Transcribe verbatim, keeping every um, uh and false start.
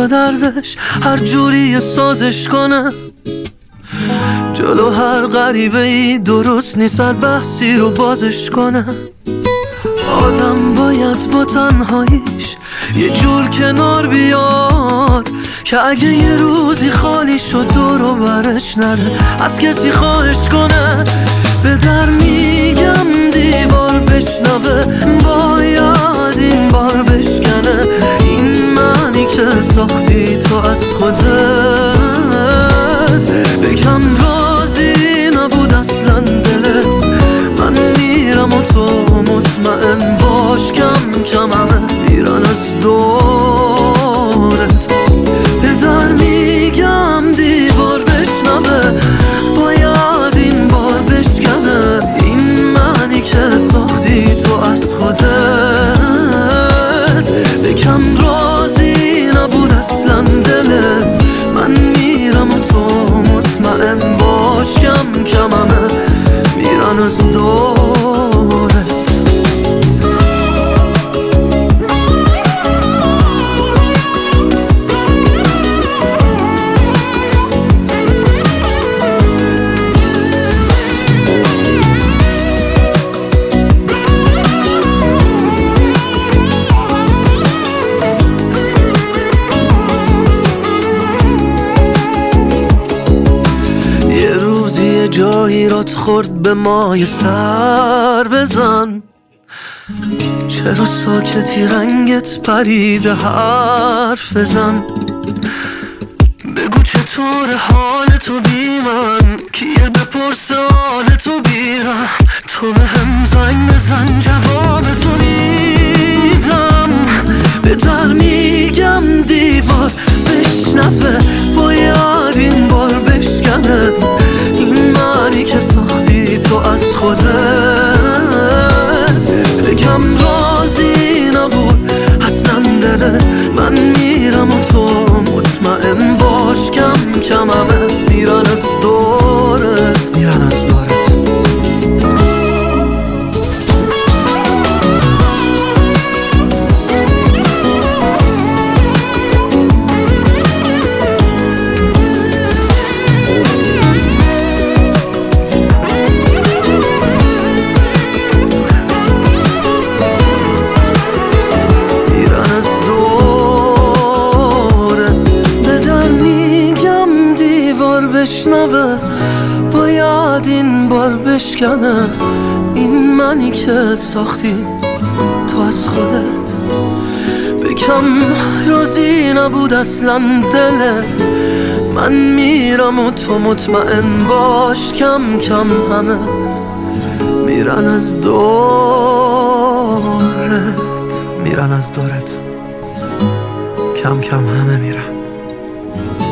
با دردش هر جوری سازش کنه. جلو هر غریبه ای درست نیست هر بحثی رو بازش کنه. آدم باید با تنهاییش یه جور کنار بیاد که اگه یه روزی خالی شد دور و برش نره از کسی خواهش کنه. به در میگم دیوار بشنوه، باید این بار بشکنه. این معنی که ساختی تو از خودت، بگم راضی نبود اصلا دلت. من میرم و تو مطمئن باش کم کم همه میرن از دورت. به در میگم دیوار بشنوه، باید این بار بشکنه. این معنی که ساختی تو از خودت، بکم راضی نبود اصلا دلت. من میرم و تو مطمئن باش کم کم همه میرن از دورت. جایی رات خورد به مای سر بزن. چرا ساکتی رنگت پریده حرف بزن. بگو چطور حال تو بی من، کیه بپرسه حال تو بیرم. تو به هم زنگ بزن جواب تو میدم. به در میگم دیوار بشنفه، باید این بار بشکنه. این معنی که ساختی تو از خودت، بگم راضی نبود اصلا دلت. من میرم و تو مطمئن باش کم کم همه میرن از دورت، میرن از دورت. بشنوه، باید این بار بشکنه. این منی که ساختی تو از خودت، بکم راضی نبود اصلا دلت. من میرم و تو مطمئن باش کم کم همه میرن از دورت، میرن از دورت، کم کم همه میرن.